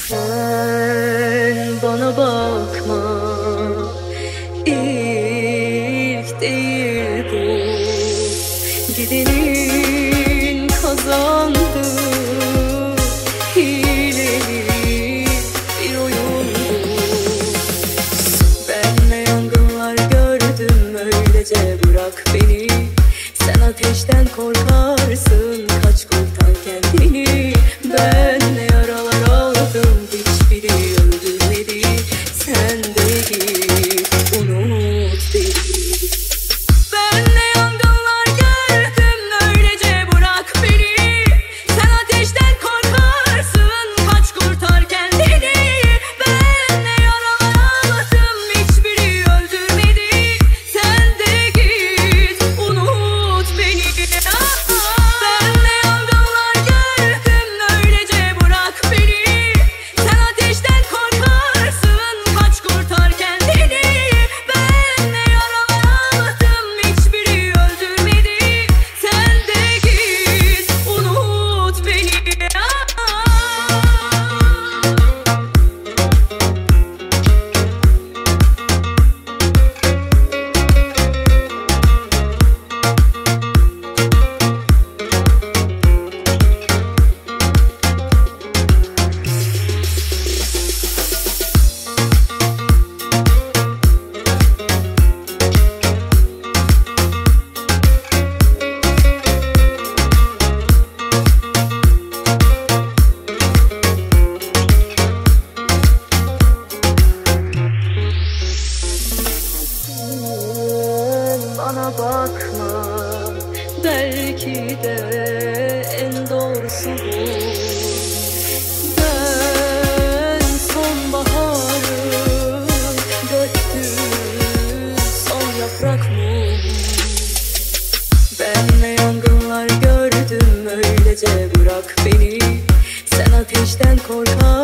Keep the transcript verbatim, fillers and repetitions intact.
Sen bana bakma, ilk değil bu. Gidenin kazandı, hileli bir oyun bu. Ben ne yangınlar gördüm, öylece bırak beni. Sen ateşten korkarsın, kaç kurtar kendini. Ben ne yaralar aldım, hiçbiri öldürmedi. Sen de git, unut beni. Ben ne yangınlar gördüm, öylece bırak beni. Sen ateşten korkarsın, kaç kurtar kendini. Ben ne yaralar aldım, hiçbiri öldürmedi. Sen de git, unut beni. Ben ne yangınlar gördüm, öylece bırak beni. Sen ateşten korkarsın, kaç kurtar kendini. Ben ne yaralar aldım, hiçbiri öldürmedi. Sen de git, unut beni. Bana bakma, belki de en doğrusu bu. Ben sonbaharı döktüm, son yaprak mı? Ben ne yangınlar gördüm, öylece bırak beni. Sen ateşten korkar